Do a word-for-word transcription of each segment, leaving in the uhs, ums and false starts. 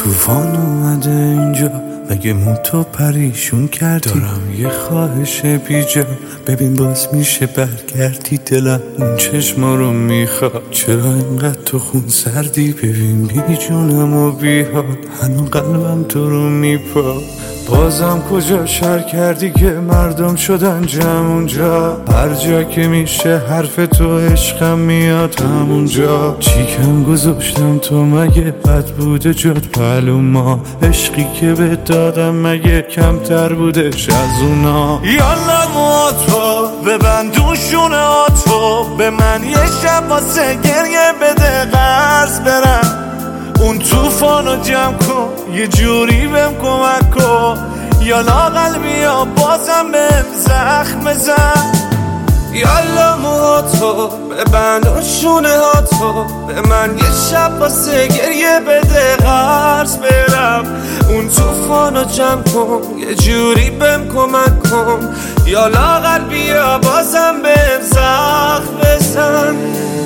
طوفان اومده اینجا، مگه موتو پریشون کردی؟ دارم یه خواهش بیجا، ببین باز میشه برگردی. دلم اون چشما رو میخواد، چرا اینقدر تو خون سردی؟ ببین بی جونم و بی حال، هنو قلبم تو رو میپا. بازم کجا شر کردی که مردم شدن جمع اونجا؟ هر جا که میشه حرف تو عشقم میاد همونجا. چیکم گذاشتم تو مگه بد بوده جات پهلو ما؟ عشقی که به دادم مگه کمتر بودش از اونا؟ یالا موتو ببند دوشونه آتو، به من یه شب واسه گریه بده قرض برم. اون توفانو جمع کن یه جوری بهم کمک کن، یالا قلبی ها بازم بهم زخم بزن. یالا موهاتو ببند و شونه هاتو، به من یه شب واسه گریه بده قرض برم. اون توفانو جمع کن یه جوری بهم کمک کن، یالا قلبی ها بازم بهم زخم بزن.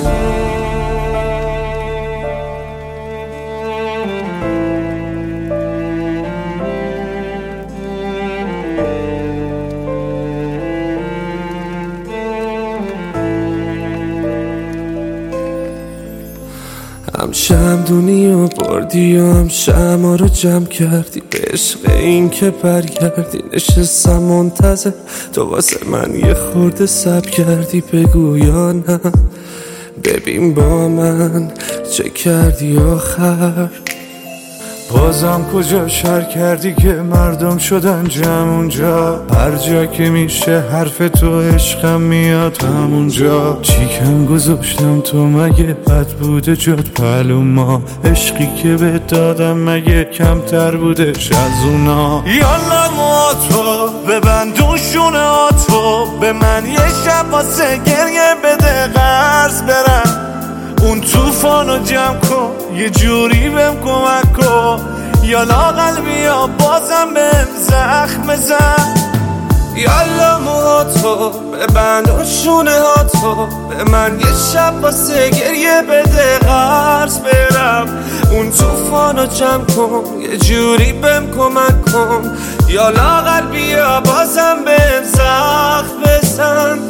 هم شمدونی و بردی و هم شما رو جمع کردی، به عشق این که برگردی. نشستم منتظر تو واسه من یه خورده سب کردی، بگو یا نه؟ ببین با من چه کردی آخر؟ بازم کجا شر کردی که مردم شدن جمع اونجا؟ هر جا که میشه حرف تو عشقم میاد همونجا. چیکم گذاشتم تو مگه بد بوده جات پهلو ما؟ عشقی که به دادم مگه کمتر بودش از اونا؟ یالا موتو ببند دوشونه آتو، به من یه شب واسه گریه بده قرض برم. اون توفانو جمع کن یه جوری بهم کمک کن، یالا قلبی ها بازم بهم زخم بزن. یالا موهاتو ببند و شونه هاتو، به من یه شب واسه گریه بده قرض برم. اون توفانو جمع کن یه جوری بهم کمک کن، یالا قلبی ها بازم بهم زخم بزن.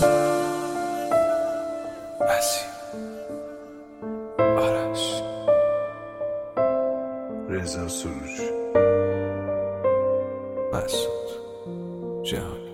آرش رضا سروش مسعود جهانی.